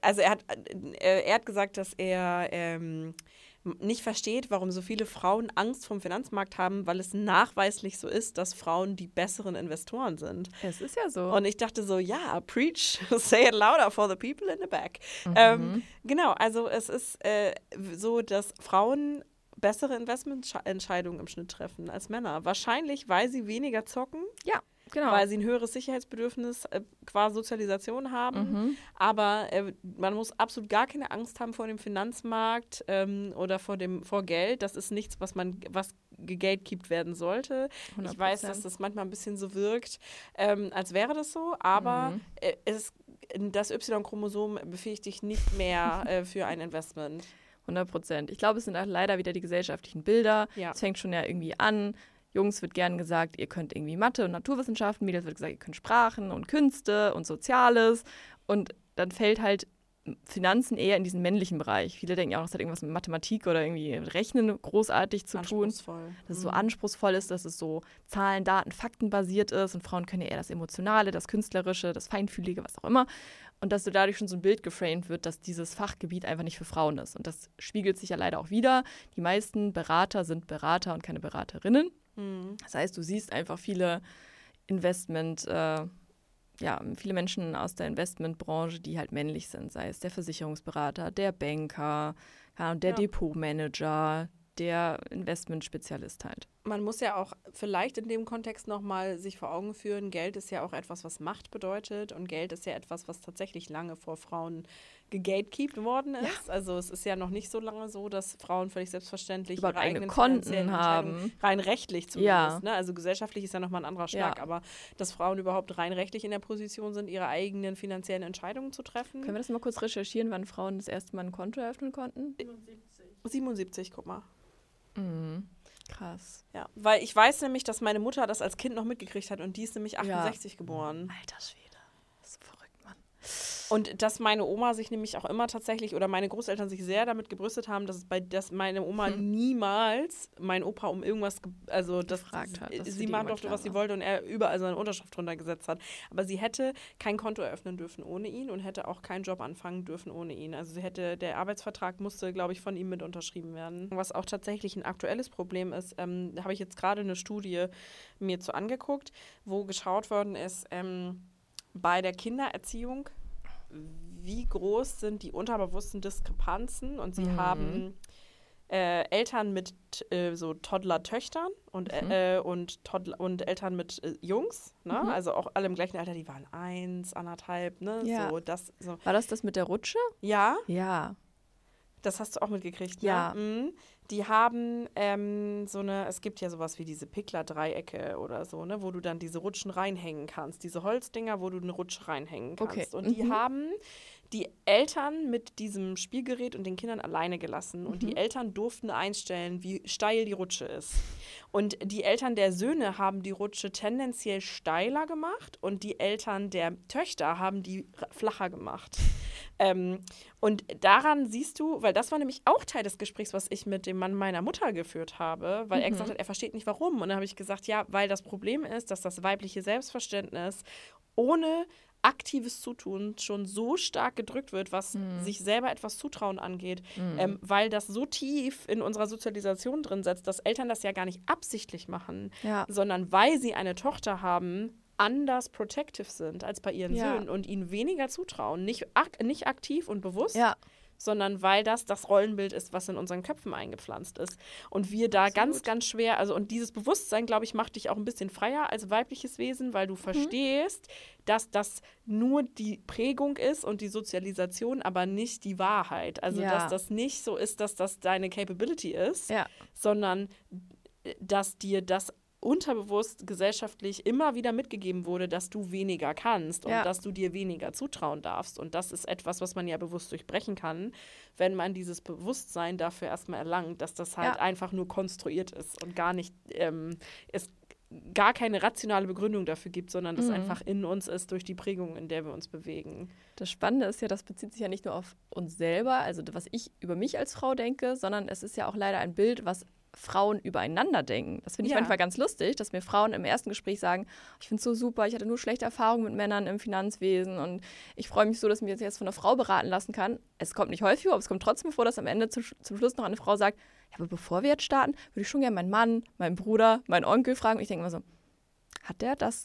hat gesagt, dass er nicht versteht, warum so viele Frauen Angst vom Finanzmarkt haben, weil es nachweislich so ist, dass Frauen die besseren Investoren sind. Es ist ja so. Und ich dachte so, ja, preach, say it louder for the people in the back. Genau, also es ist so, dass Frauen bessere Investmententscheidungen im Schnitt treffen als Männer. Wahrscheinlich, weil sie weniger zocken. Ja, genau. Weil sie ein höheres Sicherheitsbedürfnis qua Sozialisation haben. Aber man muss absolut gar keine Angst haben vor dem Finanzmarkt oder vor Geld. Das ist nichts, was gegatekeept werden sollte. 100%. Ich weiß, dass das manchmal ein bisschen so wirkt, als wäre das so. Aber das Y-Chromosom befähigt dich nicht mehr für ein Investment. 100%. Ich glaube, es sind auch leider wieder die gesellschaftlichen Bilder. Ja. Es fängt schon ja irgendwie an. Jungs wird gern gesagt, ihr könnt irgendwie Mathe und Naturwissenschaften. Mädels wird gesagt, ihr könnt Sprachen und Künste und Soziales. Und dann fällt halt Finanzen eher in diesen männlichen Bereich. Viele denken ja auch, das hat irgendwas mit Mathematik oder irgendwie Rechnen großartig zu tun. Dass es so anspruchsvoll ist, dass es so Zahlen, Daten, Fakten basiert ist. Und Frauen können ja eher das Emotionale, das Künstlerische, das Feinfühlige, was auch immer. Und dass so dadurch schon so ein Bild geframed wird, dass dieses Fachgebiet einfach nicht für Frauen ist. Und das spiegelt sich ja leider auch wieder. Die meisten Berater sind Berater und keine Beraterinnen. Das heißt, du siehst einfach viele viele Menschen aus der Investmentbranche, die halt männlich sind, sei es der Versicherungsberater, der Banker, der Depotmanager, der Investmentspezialist halt. Man muss ja auch vielleicht in dem Kontext nochmal sich vor Augen führen, Geld ist ja auch etwas, was Macht bedeutet und Geld ist ja etwas, was tatsächlich lange vor Frauen gegatekeept worden ist. Ja. Also es ist ja noch nicht so lange so, dass Frauen völlig selbstverständlich ihre eigenen Konten haben. Rein rechtlich zumindest. Ne? Also gesellschaftlich ist ja nochmal ein anderer Schlag, aber dass Frauen überhaupt rein rechtlich in der Position sind, ihre eigenen finanziellen Entscheidungen zu treffen. Können wir das mal kurz recherchieren, wann Frauen das erste Mal ein Konto eröffnen konnten? 77, guck mal. Krass. Ja, weil ich weiß nämlich, dass meine Mutter das als Kind noch mitgekriegt hat und die ist nämlich 68 geboren. Alter Schwede, das ist verrückt, Mann. Und dass meine Oma sich nämlich auch immer tatsächlich, oder meine Großeltern sich sehr damit gebrüstet haben, dass meine Oma niemals meinen Opa um irgendwas, gefragt hat. Sie machen durfte, was sie wollte und er überall seine Unterschrift drunter gesetzt hat. Aber sie hätte kein Konto eröffnen dürfen ohne ihn und hätte auch keinen Job anfangen dürfen ohne ihn. Also der Arbeitsvertrag musste, glaube ich, von ihm mit unterschrieben werden. Was auch tatsächlich ein aktuelles Problem ist, da habe ich jetzt gerade eine Studie mir zu angeguckt, wo geschaut worden ist, bei der Kindererziehung, wie groß sind die unterbewussten Diskrepanzen und sie haben Eltern mit so Toddler-Töchtern und Eltern mit Jungs, ne? Also auch alle im gleichen Alter, die waren 1, 1,5, ne? Ja. So. War das mit der Rutsche? Ja, Ja. das hast du auch mitgekriegt, ne? Ja. Die haben es gibt ja sowas wie diese Pickler-Dreiecke oder so, ne? Wo du dann diese Rutschen reinhängen kannst. Diese Holzdinger, wo du eine Rutsche reinhängen kannst. Okay. Und die haben die Eltern mit diesem Spielgerät und den Kindern alleine gelassen. Und die Eltern durften einstellen, wie steil die Rutsche ist. Und die Eltern der Söhne haben die Rutsche tendenziell steiler gemacht und die Eltern der Töchter haben die flacher gemacht. Und daran siehst du, weil das war nämlich auch Teil des Gesprächs, was ich mit dem Mann meiner Mutter geführt habe, weil er gesagt hat, er versteht nicht warum. Und dann habe ich gesagt, ja, weil das Problem ist, dass das weibliche Selbstverständnis ohne aktives Zutun schon so stark gedrückt wird, was sich selber etwas zutrauen angeht, weil das so tief in unserer Sozialisation drin setzt, dass Eltern das ja gar nicht absichtlich machen, sondern weil sie eine Tochter haben, anders protective sind als bei ihren Söhnen und ihnen weniger zutrauen. Nicht aktiv und bewusst, sondern weil das Rollenbild ist, was in unseren Köpfen eingepflanzt ist. Und wir da ganz, ganz schwer, und dieses Bewusstsein, glaube ich, macht dich auch ein bisschen freier als weibliches Wesen, weil du verstehst, dass das nur die Prägung ist und die Sozialisation, aber nicht die Wahrheit. Also, dass das nicht so ist, dass das deine Capability ist, sondern dass dir das unterbewusst gesellschaftlich immer wieder mitgegeben wurde, dass du weniger kannst und dass du dir weniger zutrauen darfst. Und das ist etwas, was man ja bewusst durchbrechen kann, wenn man dieses Bewusstsein dafür erstmal erlangt, dass das halt einfach nur konstruiert ist und gar nicht, es gar keine rationale Begründung dafür gibt, sondern das einfach in uns ist durch die Prägung, in der wir uns bewegen. Das Spannende ist ja, das bezieht sich ja nicht nur auf uns selber, also was ich über mich als Frau denke, sondern es ist ja auch leider ein Bild, was Frauen übereinander denken. Das finde ich manchmal ganz lustig, dass mir Frauen im ersten Gespräch sagen, ich finde es so super, ich hatte nur schlechte Erfahrungen mit Männern im Finanzwesen und ich freue mich so, dass ich mich jetzt von einer Frau beraten lassen kann. Es kommt nicht häufig vor, aber es kommt trotzdem vor, dass am Ende zum Schluss noch eine Frau sagt, ja, aber bevor wir jetzt starten, würde ich schon gerne meinen Mann, meinen Bruder, meinen Onkel fragen. Und ich denke immer so, hat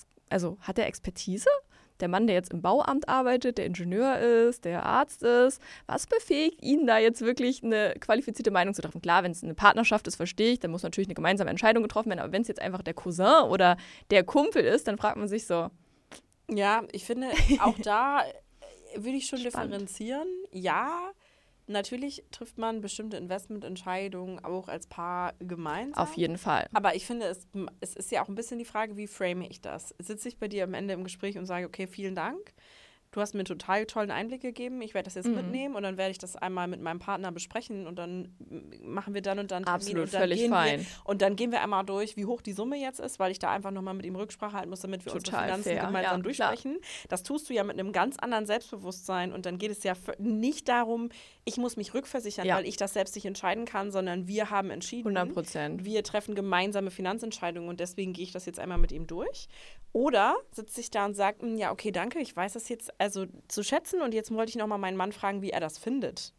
der Expertise? Der Mann, der jetzt im Bauamt arbeitet, der Ingenieur ist, der Arzt ist, was befähigt ihn da jetzt wirklich eine qualifizierte Meinung zu treffen? Klar, wenn es eine Partnerschaft ist, verstehe ich, dann muss natürlich eine gemeinsame Entscheidung getroffen werden, aber wenn es jetzt einfach der Cousin oder der Kumpel ist, dann fragt man sich so. Ja, ich finde, auch da würde ich schon differenzieren. Ja, natürlich trifft man bestimmte Investmententscheidungen auch als Paar gemeinsam. Auf jeden Fall. Aber ich finde, es ist ja auch ein bisschen die Frage, wie frame ich das? Sitze ich bei dir am Ende im Gespräch und sage, okay, vielen Dank. Du hast mir einen total tollen Einblick gegeben. Ich werde das jetzt mitnehmen und dann werde ich das einmal mit meinem Partner besprechen und dann machen wir dann und dann Termin. Absolut, und dann völlig fein. Und dann gehen wir einmal durch, wie hoch die Summe jetzt ist, weil ich da einfach nochmal mit ihm Rücksprache halten muss, damit wir unsere Finanzen gemeinsam durchsprechen. Klar. Das tust du ja mit einem ganz anderen Selbstbewusstsein und dann geht es ja nicht darum, ich muss mich rückversichern, weil ich das selbst nicht entscheiden kann, sondern wir haben entschieden. 100%. Wir treffen gemeinsame Finanzentscheidungen und deswegen gehe ich das jetzt einmal mit ihm durch. Oder sitze ich da und sage, ja, okay, danke, ich weiß das jetzt also zu schätzen und jetzt wollte ich nochmal meinen Mann fragen, wie er das findet.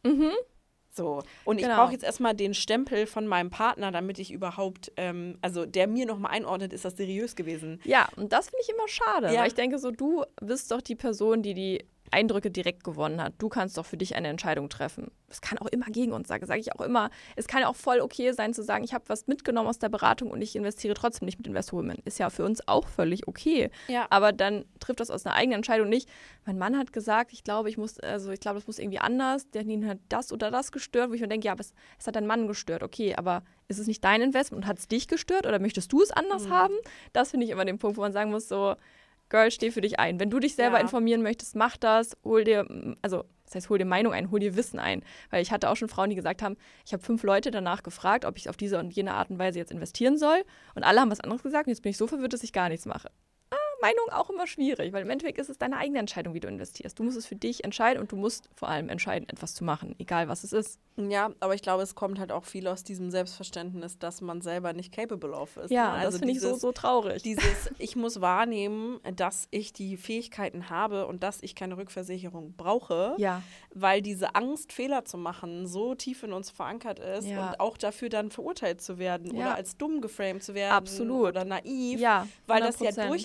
So. Und ich brauche jetzt erstmal den Stempel von meinem Partner, damit ich überhaupt, der mir nochmal einordnet, ist das seriös gewesen. Ja, und das finde ich immer schade, weil ich denke so, du bist doch die Person, die Eindrücke direkt gewonnen hat. Du kannst doch für dich eine Entscheidung treffen. Es kann auch immer gegen uns sagen, sage ich auch immer. Es kann ja auch voll okay sein zu sagen, ich habe was mitgenommen aus der Beratung und ich investiere trotzdem nicht mit Investwomen. Ist ja für uns auch völlig okay. Ja. Aber dann trifft das aus einer eigenen Entscheidung nicht. Mein Mann hat gesagt, ich glaube, das muss irgendwie anders. Den hat das oder das gestört, wo ich mir denke, ja, aber es hat deinen Mann gestört. Okay, aber ist es nicht dein Investment und hat es dich gestört oder möchtest du es anders haben? Das finde ich immer den Punkt, wo man sagen muss, so, Girl, steh für dich ein. Wenn du dich selber informieren möchtest, mach das. Hol dir Meinung ein, hol dir Wissen ein. Weil ich hatte auch schon Frauen, die gesagt haben, ich habe 5 Leute danach gefragt, ob ich auf diese und jene Art und Weise jetzt investieren soll. Und alle haben was anderes gesagt und jetzt bin ich so verwirrt, dass ich gar nichts mache. Meinung auch immer schwierig, weil im Endeffekt ist es deine eigene Entscheidung, wie du investierst. Du musst es für dich entscheiden und du musst vor allem entscheiden, etwas zu machen, egal was es ist. Ja, aber ich glaube, es kommt halt auch viel aus diesem Selbstverständnis, dass man selber nicht capable of ist. Ja, also das finde ich so traurig. Ich muss wahrnehmen, dass ich die Fähigkeiten habe und dass ich keine Rückversicherung brauche, weil diese Angst, Fehler zu machen, so tief in uns verankert ist und auch dafür dann verurteilt zu werden oder als dumm geframed zu werden oder naiv, weil das ja durchaus alles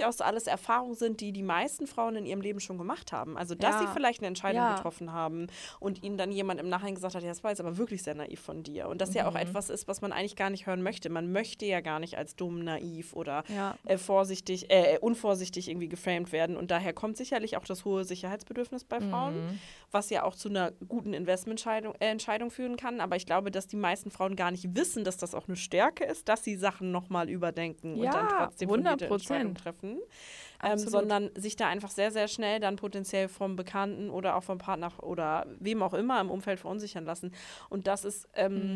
das Erfahrungen sind, die die meisten Frauen in ihrem Leben schon gemacht haben. Also, dass sie vielleicht eine Entscheidung getroffen haben und ihnen dann jemand im Nachhinein gesagt hat, ja, das war jetzt aber wirklich sehr naiv von dir. Und das ja auch etwas ist, was man eigentlich gar nicht hören möchte. Man möchte ja gar nicht als dumm, naiv oder unvorsichtig irgendwie geframed werden. Und daher kommt sicherlich auch das hohe Sicherheitsbedürfnis bei Frauen, was ja auch zu einer guten Investmententscheidung führen kann. Aber ich glaube, dass die meisten Frauen gar nicht wissen, dass das auch eine Stärke ist, dass sie Sachen nochmal überdenken und dann trotzdem fundierte Entscheidungen treffen. Sondern sich da einfach sehr, sehr schnell dann potenziell vom Bekannten oder auch vom Partner oder wem auch immer im Umfeld verunsichern lassen. Und das ist,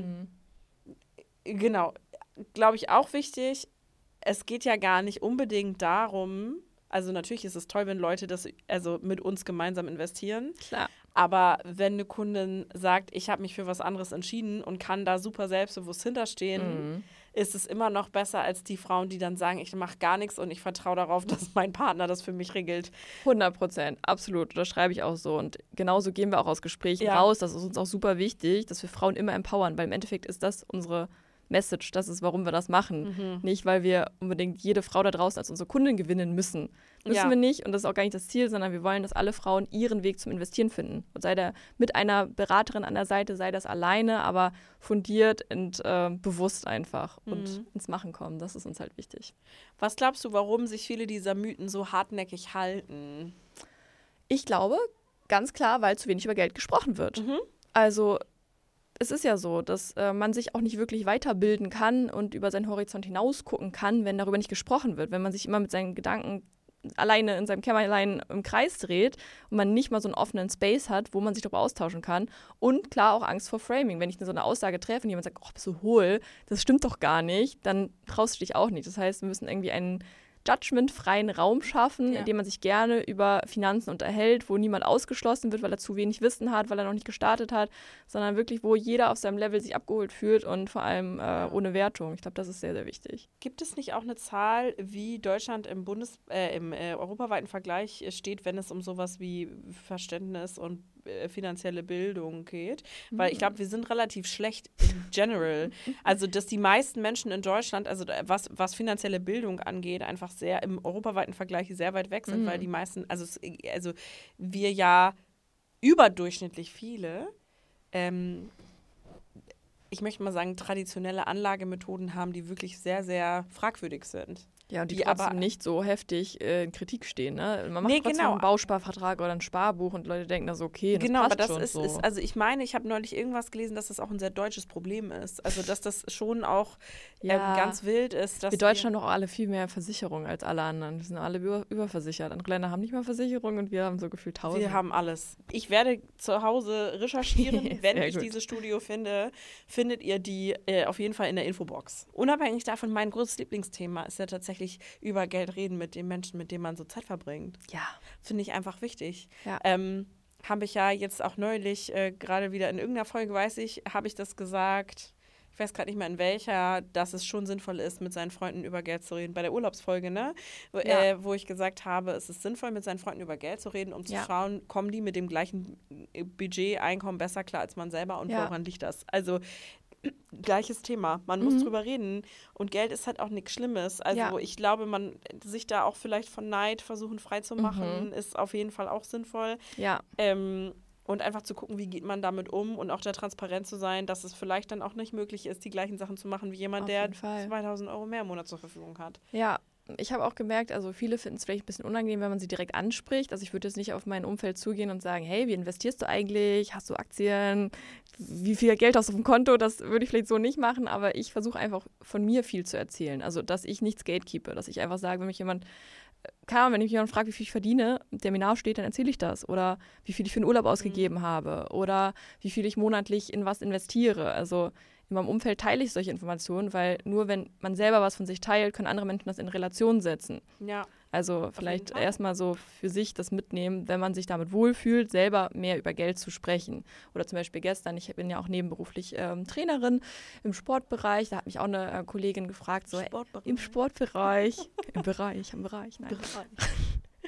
genau, glaube ich, auch wichtig. Es geht ja gar nicht unbedingt darum, also natürlich ist es toll, wenn Leute das mit uns gemeinsam investieren. Klar. Aber wenn eine Kundin sagt, ich habe mich für was anderes entschieden und kann da super selbstbewusst hinterstehen, ist es immer noch besser als die Frauen, die dann sagen, ich mache gar nichts und ich vertraue darauf, dass mein Partner das für mich regelt. 100%, absolut. Das schreibe ich auch so. Und genauso gehen wir auch aus Gesprächen raus. Das ist uns auch super wichtig, dass wir Frauen immer empowern, weil im Endeffekt ist das unsere Message, das ist, warum wir das machen. Nicht, weil wir unbedingt jede Frau da draußen als unsere Kundin gewinnen müssen. Müssen wir nicht und das ist auch gar nicht das Ziel, sondern wir wollen, dass alle Frauen ihren Weg zum Investieren finden. Und sei da mit einer Beraterin an der Seite, sei das alleine, aber fundiert und bewusst einfach und ins Machen kommen. Das ist uns halt wichtig. Was glaubst du, warum sich viele dieser Mythen so hartnäckig halten? Ich glaube, ganz klar, weil zu wenig über Geld gesprochen wird. Also es ist ja so, dass man sich auch nicht wirklich weiterbilden kann und über seinen Horizont hinaus gucken kann, wenn darüber nicht gesprochen wird. Wenn man sich immer mit seinen Gedanken alleine in seinem Kämmerlein im Kreis dreht und man nicht mal so einen offenen Space hat, wo man sich darüber austauschen kann. Und klar auch Angst vor Framing. Wenn ich so eine Aussage treffe und jemand sagt, oh, bist du hohl, das stimmt doch gar nicht, dann traust du dich auch nicht. Das heißt, wir müssen irgendwie einen judgmentfreien Raum schaffen, in dem man sich gerne über Finanzen unterhält, wo niemand ausgeschlossen wird, weil er zu wenig Wissen hat, weil er noch nicht gestartet hat, sondern wirklich, wo jeder auf seinem Level sich abgeholt fühlt und vor allem ohne Wertung. Ich glaube, das ist sehr, sehr wichtig. Gibt es nicht auch eine Zahl, wie Deutschland im europaweiten Vergleich steht, wenn es um sowas wie Verständnis und finanzielle Bildung geht? Weil ich glaube, wir sind relativ schlecht in general. Also, dass die meisten Menschen in Deutschland, also was finanzielle Bildung angeht, einfach sehr im europaweiten Vergleich sehr weit weg sind, weil die meisten, also wir ja überdurchschnittlich viele, ich möchte mal sagen, traditionelle Anlagemethoden haben, die wirklich sehr, sehr fragwürdig sind. Ja, und die trotzdem aber nicht so heftig in Kritik stehen, ne? Man macht trotzdem einen Bausparvertrag oder ein Sparbuch und Leute denken da so, okay, das passt aber das schon ist, so. Also ich meine, ich habe neulich irgendwas gelesen, dass das auch ein sehr deutsches Problem ist. Also dass das schon auch ganz wild ist. Dass wir Deutschen haben doch alle viel mehr Versicherungen als alle anderen. Wir sind alle überversichert. Andere Länder haben nicht mal Versicherung und wir haben so gefühlt 1000. Wir haben alles. Ich werde zu Hause recherchieren. Wenn ich dieses Studio finde, findet ihr die auf jeden Fall in der Infobox. Unabhängig davon, mein großes Lieblingsthema ist ja tatsächlich über Geld reden mit den Menschen, mit denen man so Zeit verbringt. Ja. Finde ich einfach wichtig. Ja. Habe ich ja jetzt auch neulich, gerade wieder in irgendeiner Folge, habe ich das gesagt, ich weiß gerade nicht mehr in welcher, dass es schon sinnvoll ist, mit seinen Freunden über Geld zu reden. Bei der Urlaubsfolge, ne? Wo ich gesagt habe, es ist sinnvoll, mit seinen Freunden über Geld zu reden, um zu schauen, kommen die mit dem gleichen Budget, Einkommen besser klar als man selber und woran liegt das? Also gleiches Thema. Man muss drüber reden. Und Geld ist halt auch nichts Schlimmes. Also ich glaube, man sich da auch vielleicht von Neid versuchen frei zu machen, ist auf jeden Fall auch sinnvoll. Ja. Und einfach zu gucken, wie geht man damit um und auch da transparent zu sein, dass es vielleicht dann auch nicht möglich ist, die gleichen Sachen zu machen wie jemand, der 2.000 Euro mehr im Monat zur Verfügung hat. Ja. Ich habe auch gemerkt, also viele finden es vielleicht ein bisschen unangenehm, wenn man sie direkt anspricht. Also ich würde jetzt nicht auf mein Umfeld zugehen und sagen, hey, wie investierst du eigentlich? Hast du Aktien? Wie viel Geld hast du auf dem Konto? Das würde ich vielleicht so nicht machen, aber ich versuche einfach von mir viel zu erzählen. Also dass ich nichts gatekeepe, dass ich einfach sage, wenn mich jemand wenn mich jemand fragt, wie viel ich verdiene, der mir nahe steht, dann erzähle ich das. Oder wie viel ich für den Urlaub ausgegeben habe. Oder wie viel ich monatlich in was investiere. Also in meinem Umfeld teile ich solche Informationen, weil nur wenn man selber was von sich teilt, können andere Menschen das in Relation setzen. Ja. Also vielleicht erstmal so für sich das mitnehmen, wenn man sich damit wohlfühlt, selber mehr über Geld zu sprechen. Oder zum Beispiel gestern, ich bin ja auch nebenberuflich Trainerin im Sportbereich, da hat mich auch eine Kollegin gefragt, so im Sportbereich, am Bereich, nein.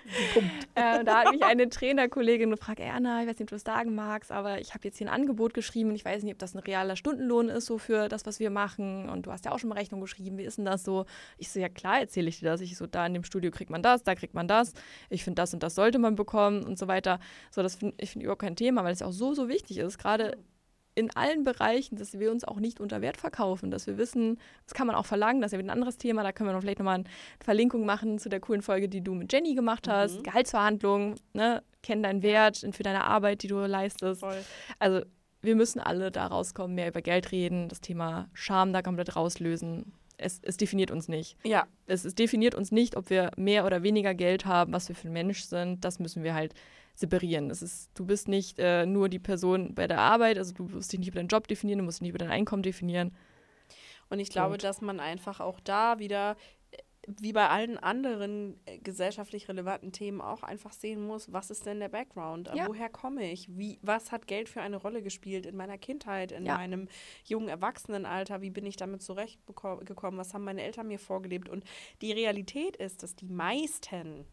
Da hat mich eine Trainerkollegin gefragt, Anna, ich weiß nicht, ob du das sagen magst, aber ich habe jetzt hier ein Angebot geschrieben und ich weiß nicht, ob das ein realer Stundenlohn ist, so für das, was wir machen. Und du hast ja auch schon mal Rechnung geschrieben, wie ist denn das so? Ich so, ja klar, erzähle ich dir das. Ich so, da in dem Studio kriegt man das, da kriegt man das. Ich finde, das und das sollte man bekommen und so weiter. So, ich finde überhaupt kein Thema, weil es auch so, so wichtig ist, gerade in allen Bereichen, dass wir uns auch nicht unter Wert verkaufen, dass wir wissen, das kann man auch verlangen, das ist ja wieder ein anderes Thema, da können wir noch vielleicht nochmal eine Verlinkung machen zu der coolen Folge, die du mit Jenny gemacht hast, Gehaltsverhandlungen, ne? Kenn deinen Wert für deine Arbeit, die du leistest. Voll. Also wir müssen alle da rauskommen, mehr über Geld reden, das Thema Scham da komplett rauslösen. Es definiert uns nicht. Ja. Es definiert uns nicht, ob wir mehr oder weniger Geld haben, was wir für ein Mensch sind, das müssen wir halt separieren. Du bist nicht nur die Person bei der Arbeit, also du musst dich nicht über deinen Job definieren, du musst dich nicht über dein Einkommen definieren. Und ich glaube, dass man einfach auch da wieder, wie bei allen anderen gesellschaftlich relevanten Themen, auch einfach sehen muss, was ist denn der Background? Ja. Woher komme ich? Was hat Geld für eine Rolle gespielt in meiner Kindheit, in meinem jungen Erwachsenenalter? Wie bin ich damit zurechtgekommen? Was haben meine Eltern mir vorgelebt? Und die Realität ist, dass die meisten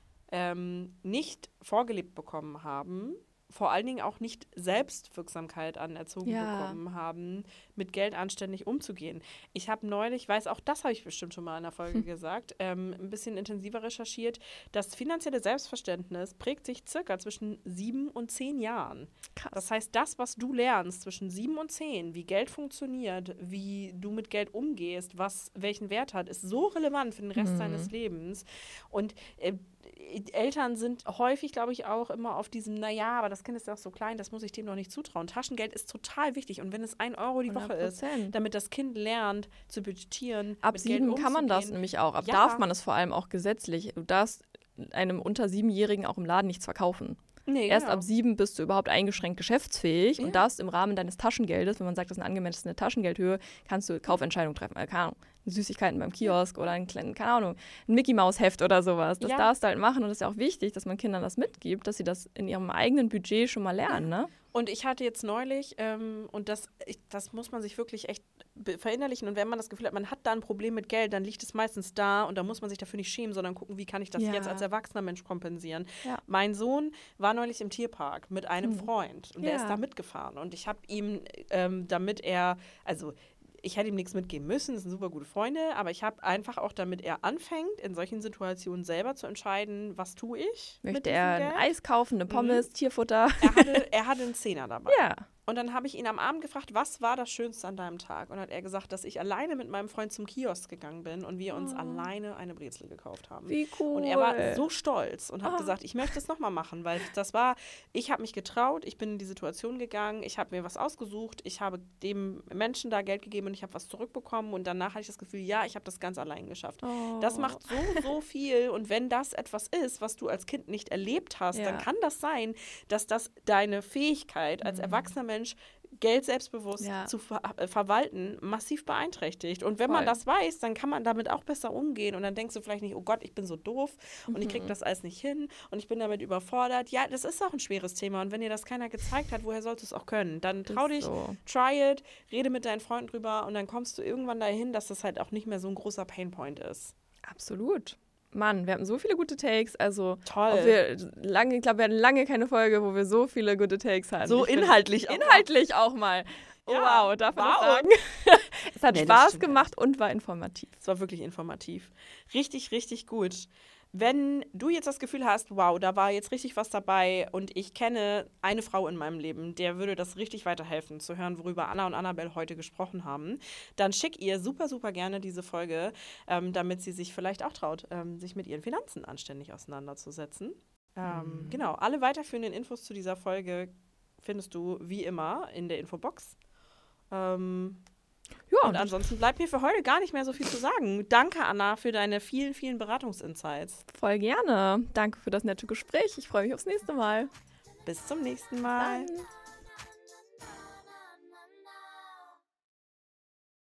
nicht vorgelebt bekommen haben, vor allen Dingen auch nicht Selbstwirksamkeit anerzogen bekommen haben, mit Geld anständig umzugehen. Ich habe neulich, das habe ich bestimmt schon mal in der Folge gesagt, ein bisschen intensiver recherchiert, das finanzielle Selbstverständnis prägt sich circa zwischen 7 und 10 Jahren. Krass. Das heißt, das, was du lernst zwischen 7 und 10, wie Geld funktioniert, wie du mit Geld umgehst, welchen Wert hat, ist so relevant für den Rest deines Lebens. Und Eltern sind häufig, glaube ich, auch immer auf diesem, naja, aber das Kind ist ja auch so klein, das muss ich dem noch nicht zutrauen. Taschengeld ist total wichtig. Und wenn es 1 Euro die Woche 100%. ist, damit das Kind lernt zu budgetieren, Ab mit 7 Geld kann man das umzugehen. nämlich auch. Ja. Darf man es vor allem auch gesetzlich. Du darfst einem unter 7-Jährigen auch im Laden nichts verkaufen. Nee, Erst genau. ab 7 bist du überhaupt eingeschränkt geschäftsfähig und darfst im Rahmen deines Taschengeldes, wenn man sagt, das ist eine angemessene Taschengeldhöhe, kannst du Kaufentscheidungen treffen. Keine Ahnung, Süßigkeiten beim Kiosk oder einen kleinen, keine Ahnung, ein Mickey-Maus-Heft oder sowas. Das darfst du halt machen und das ist ja auch wichtig, dass man Kindern das mitgibt, dass sie das in ihrem eigenen Budget schon mal lernen, ne? Und ich hatte jetzt neulich, und das muss man sich wirklich echt verinnerlichen, und wenn man das Gefühl hat, man hat da ein Problem mit Geld, dann liegt es meistens da und da muss man sich dafür nicht schämen, sondern gucken, wie kann ich das jetzt als erwachsener Mensch kompensieren. Ja. Mein Sohn war neulich im Tierpark mit einem Freund und der ist da mitgefahren und ich habe ihm, ich hätte ihm nichts mitgeben müssen, das sind super gute Freunde, aber ich habe einfach auch, damit er anfängt, in solchen Situationen selber zu entscheiden, was tue ich. Möchte er ein Eis kaufen, eine Pommes, Tierfutter? Er hatte einen Zehner dabei. Ja. Und dann habe ich ihn am Abend gefragt, was war das Schönste an deinem Tag? Und hat er gesagt, dass ich alleine mit meinem Freund zum Kiosk gegangen bin und wir uns alleine eine Brezel gekauft haben. Wie cool. Und er war so stolz und hat gesagt, ich möchte es nochmal machen, weil ich habe mich getraut, ich bin in die Situation gegangen, ich habe mir was ausgesucht, ich habe dem Menschen da Geld gegeben und ich habe was zurückbekommen und danach hatte ich das Gefühl, ja, ich habe das ganz allein geschafft. Das macht so viel, und wenn das etwas ist, was du als Kind nicht erlebt hast, dann kann das sein, dass das deine Fähigkeit als erwachsener Mensch, Geld selbstbewusst zu verwalten, massiv beeinträchtigt. Und wenn man das weiß, dann kann man damit auch besser umgehen. Und dann denkst du vielleicht nicht, oh Gott, ich bin so doof und ich kriege das alles nicht hin und ich bin damit überfordert. Ja, das ist auch ein schweres Thema. Und wenn dir das keiner gezeigt hat, woher sollst du es auch können? Dann trau dich, try it, rede mit deinen Freunden drüber und dann kommst du irgendwann dahin, dass das halt auch nicht mehr so ein großer Painpoint ist. Absolut. Mann, wir hatten so viele gute Takes, also toll. Wir hatten lange keine Folge, wo wir so viele gute Takes hatten. So inhaltlich auch mal. Oh, ja, wow, darf man das sagen? Es hat Spaß gemacht und war informativ. Es war wirklich informativ. Richtig, richtig gut. Wenn du jetzt das Gefühl hast, wow, da war jetzt richtig was dabei und ich kenne eine Frau in meinem Leben, der würde das richtig weiterhelfen, zu hören, worüber Anna und Annabelle heute gesprochen haben, dann schick ihr super, super gerne diese Folge, damit sie sich vielleicht auch traut, sich mit ihren Finanzen anständig auseinanderzusetzen. Genau, alle weiterführenden Infos zu dieser Folge findest du wie immer in der Infobox. Und ansonsten bleibt mir für heute gar nicht mehr so viel zu sagen. Danke, Anna, für deine vielen, vielen Beratungsinsights. Voll gerne. Danke für das nette Gespräch. Ich freue mich aufs nächste Mal. Bis zum nächsten Mal. Dann.